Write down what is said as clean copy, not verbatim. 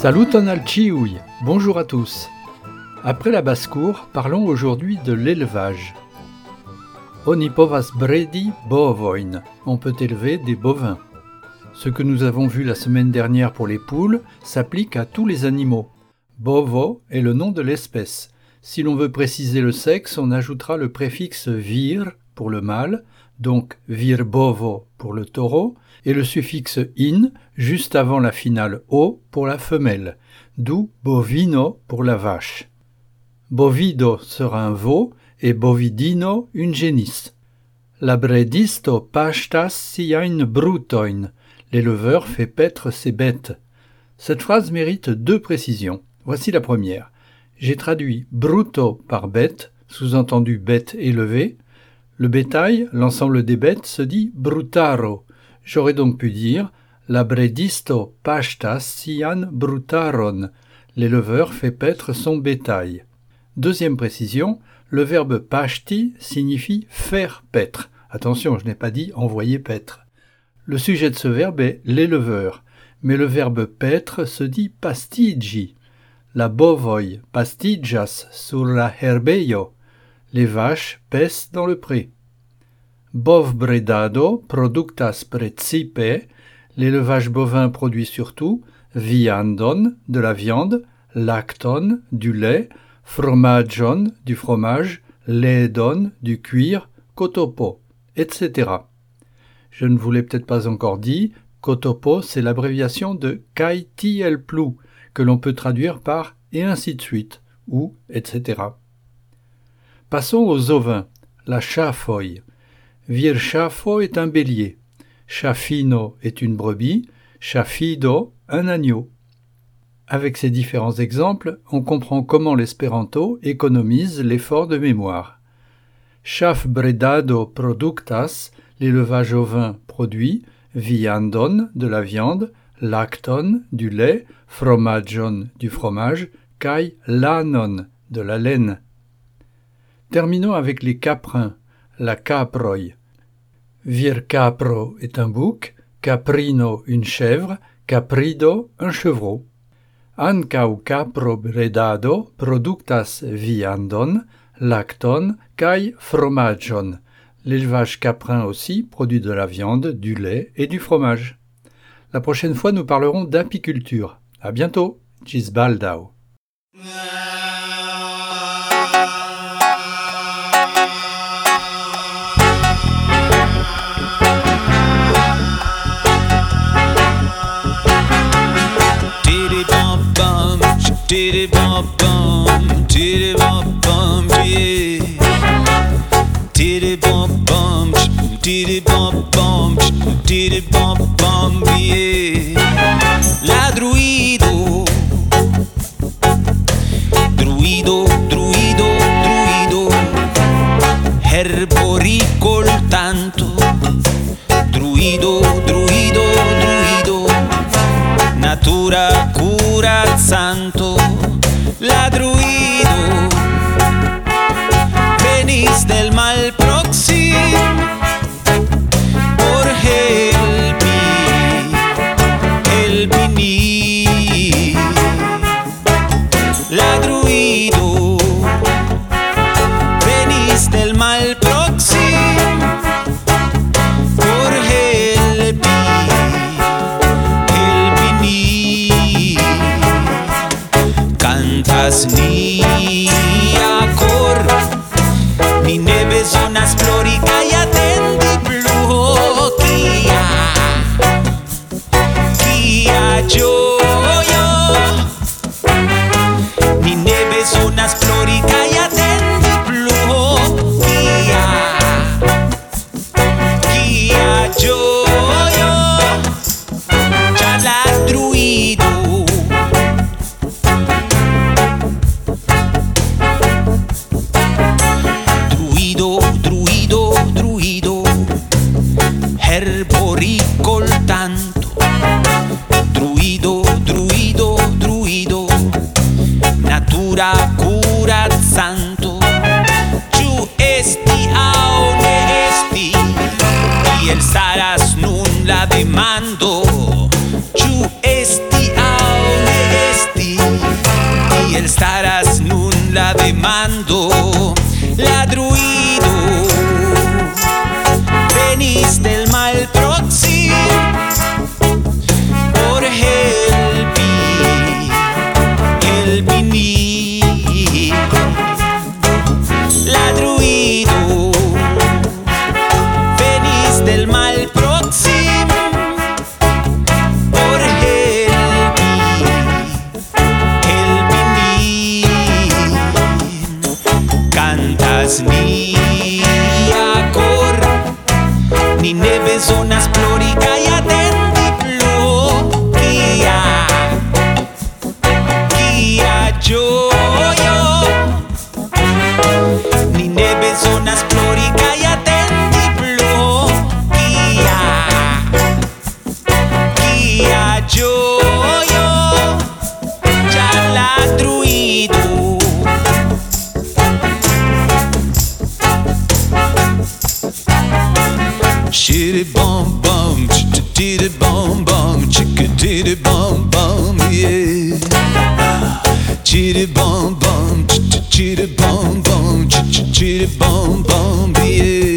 Saluton al ciui, bonjour à tous. Après la basse-cour, parlons aujourd'hui de l'élevage. Oni povas bredi bovojn, on peut élever des bovins. Ce que nous avons vu la semaine dernière pour les poules s'applique à tous les animaux. Bovo est le nom de l'espèce. Si l'on veut préciser le sexe, on ajoutera le préfixe vir pour le mâle, donc vir bovo pour le taureau, et le suffixe in juste avant la finale o pour la femelle, d'où bovino pour la vache. Bovido sera un veau et bovidino une génisse. La bredisto pastas siajn brutojn. L'éleveur fait paître ses bêtes. Cette phrase mérite 2 précisions. Voici la première. J'ai traduit bruto par bête, sous-entendu bête élevée. Le bétail, l'ensemble des bêtes, se dit brutaro. J'aurais donc pu dire la bredisto pastas sian brutaron. L'éleveur fait paître son bétail. Deuxième précision, le verbe pashti signifie faire paître. Attention, je n'ai pas dit envoyer paître. Le sujet de ce verbe est l'éleveur, mais le verbe paître se dit pastigi. La bovoi pastigas sur la herbejo. Les vaches paissent dans le pré. Bovbredado productas precipe. L'élevage bovin produit surtout viandon, de la viande, lacton, du lait, fromagion, du fromage, laedon, du cuir, kotopo, etc. Je ne vous l'ai peut-être pas encore dit, kotopo c'est l'abréviation de kai tiel plu, que l'on peut traduire par et ainsi de suite, ou etc. Passons aux ovins, la chafoi. Vir chafo est un bélier, chafino est une brebis, chafido un agneau. Avec ces différents exemples, on comprend comment l'espéranto économise l'effort de mémoire. Chafbredado productas, l'élevage ovin produit, viandon, de la viande, lacton, du lait, fromagion, du fromage, kai lanon, de la laine. Terminons avec les caprins, la caproi. Vir capro est un bouc, caprino une chèvre, caprido un chevreau. Ancau capro bredado productas viandon, lacton, kai fromagion. L'élevage caprin aussi produit de la viande, du lait et du fromage. La prochaine fois, nous parlerons d'apiculture. À bientôt. Tschüss baldau. Diddy bum bum, diddy bum bum, yeah. Diddy bum bum, diddy bum bum, diddy bum bum, yeah. La druido, druido, druido, druido, herboricol tanto. Druido, druido, druido, natura cura santo. La druido, venís del mal próximo por help me. La druido, venís del mal próximo por help me. Cantas ni acor, ni neve zonas florica y atendi blu kia yo ni neve zonas florica y atendi blu kia yo ya la druido. Herboricol tanto, druido, druido, druido, natura curat santo. Ciu esti au ne esti, y el saras nun la demando. Ciu esti au ne esti. te mando, ladruido. Venís del mal próximo por help me, ladruido. Venís del mal próximo por help me. Cantas ni acor, ni neve zonas plórica y atendiplo. Guía yo, ni neve zonas plórica y atendiplo. Guía yo, ya ladruido. Chitty bum bum, chitty bum bum, chicka titty bum bum, yeah. Chitty bum bum, chitty bum bum, chitty bum bum, yeah.